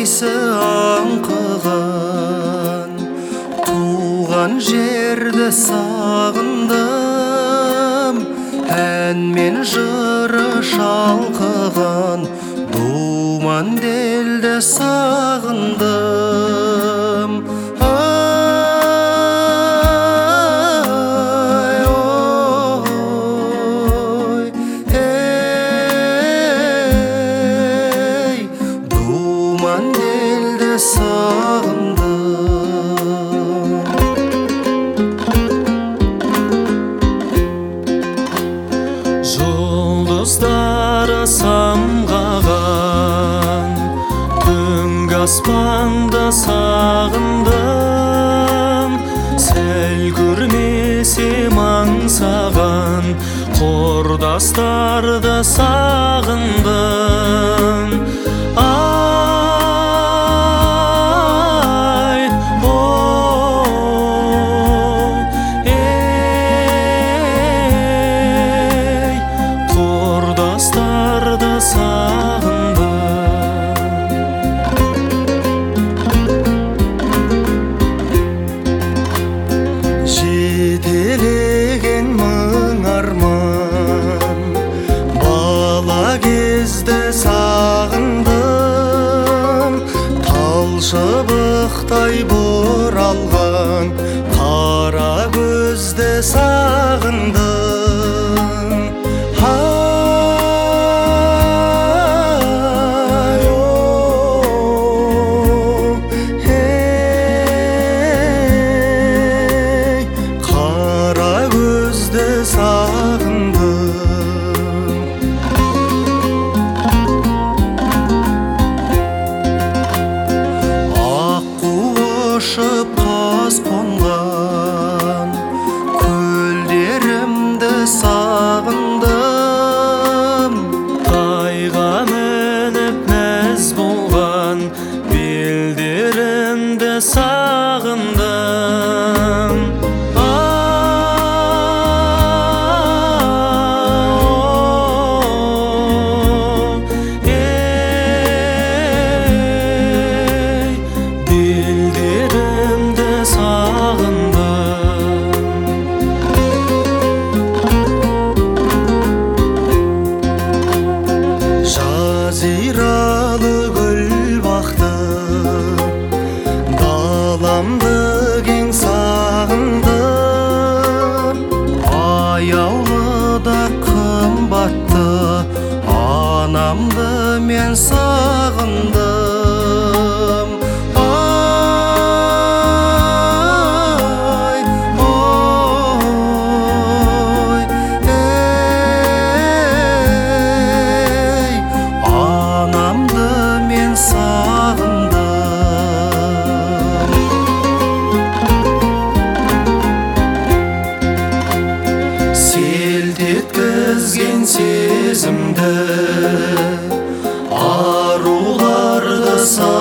қайсы аңқыған, туған жерді сағындым, ән мен жыры шалқыған, думан делді сағындым. Ай, ой, ей, думан делді сағындым. Жұлдыздары самғаған түнгі аспанды сағындым, сәл көрмесем аңсаған құрдастарды сағындым. Ай, оу, ей, құрдастарды сағындым. Жетелеген мың арман, бала кезді сағындым, тал шыбықтай бұралған қара көзді сағындым. Ай, оу, ей, қара көзді сағындым. Аққу ұшып қаз қонған көлдерімді сағындым, Тайға мініп мәз болған белдерімді сағындым. Ау, ей, белдерімді сағындым. Жазиралы гүл бақтым, даламды кең сағындым, аяулы да қымбатты анамды мен сағындым. Ай, ой, ей, анамды мен сағындым. Селт еткізген сезімді аруларды